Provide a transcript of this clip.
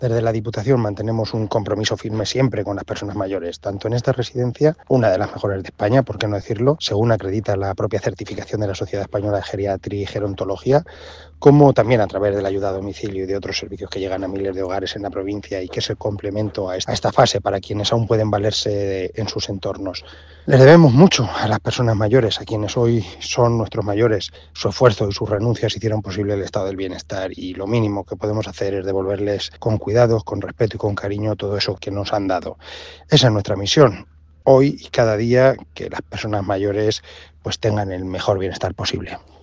Desde la Diputación mantenemos un compromiso firme siempre con las personas mayores, tanto en esta residencia, una de las mejores de España, por qué no decirlo, según acredita la propia certificación de la Sociedad Española de Geriatría y Gerontología, como también a través de la ayuda a domicilio y de otros servicios que llegan a miles de hogares en la provincia y que es el complemento a esta fase para quienes aún pueden valerse en sus entornos. Les debemos mucho a las personas mayores, a quienes hoy son nuestros mayores. Su esfuerzo y sus renuncias hicieron posible el estado del bienestar y lo mínimo que podemos hacer es devolverles con cuidados, con respeto y con cariño todo eso que nos han dado. Esa es nuestra misión. Hoy y cada día que las personas mayores pues tengan el mejor bienestar posible.